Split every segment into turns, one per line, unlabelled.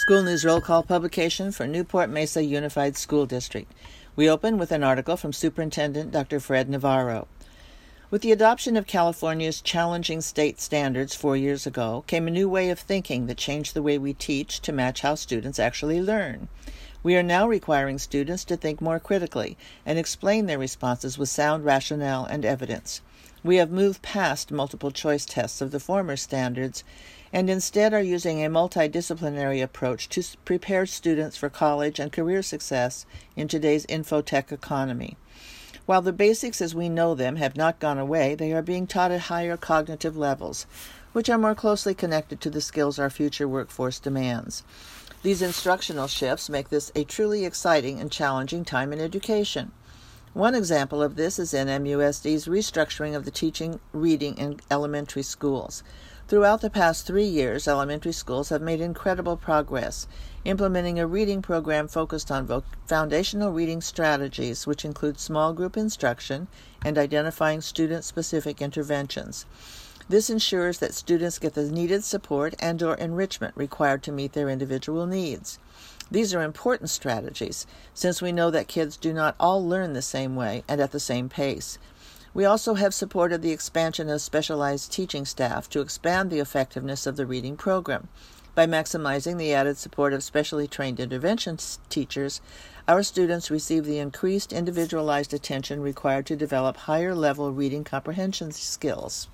School News Roll Call publication for Newport Mesa Unified School District. We open with an article from Superintendent Dr. Fred Navarro. With the adoption of California's challenging state standards 4 years ago came a new way of thinking that changed the way we teach to match how students actually learn. We are now requiring students to think more critically and explain their responses with sound rationale and evidence. We have moved past multiple choice tests of the former standards and instead are using a multidisciplinary approach to prepare students for college and career success in today's infotech economy. While the basics as we know them have not gone away, they are being taught at higher cognitive levels, which are more closely connected to the skills our future workforce demands. These instructional shifts make this a truly exciting and challenging time in education. One example of this is in MUSD's restructuring of the teaching reading in elementary schools. Throughout the past 3 years, elementary schools have made incredible progress, implementing a reading program focused on foundational reading strategies, which include small group instruction and identifying student-specific interventions. This ensures that students get the needed support and/or enrichment required to meet their individual needs. These are important strategies, since we know that kids do not all learn the same way and at the same pace. We also have supported the expansion of specialized teaching staff to expand the effectiveness of the reading program. By maximizing the added support of specially trained intervention teachers, our students receive the increased individualized attention required to develop higher-level reading comprehension skills.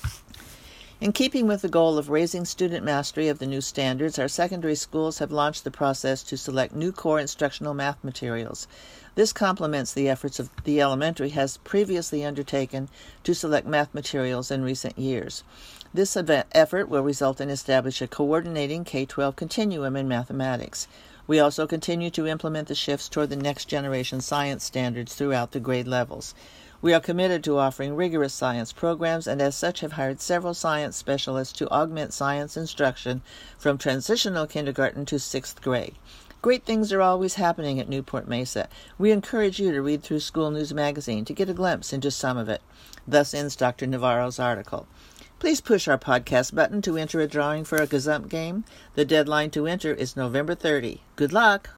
In keeping with the goal of raising student mastery of the new standards, our secondary schools have launched the process to select new core instructional math materials. This complements the efforts of the elementary has previously undertaken to select math materials in recent years. This effort will result in establishing a coordinating K-12 continuum in mathematics. We also continue to implement the shifts toward the next generation science standards throughout the grade levels. We are committed to offering rigorous science programs and as such have hired several science specialists to augment science instruction from transitional kindergarten to 6th grade. Great things are always happening at Newport Mesa. We encourage you to read through School News Magazine to get a glimpse into some of it. Thus ends Dr. Navarro's article. Please push our podcast button to enter a drawing for a Gazump game. The deadline to enter is November 30. Good luck!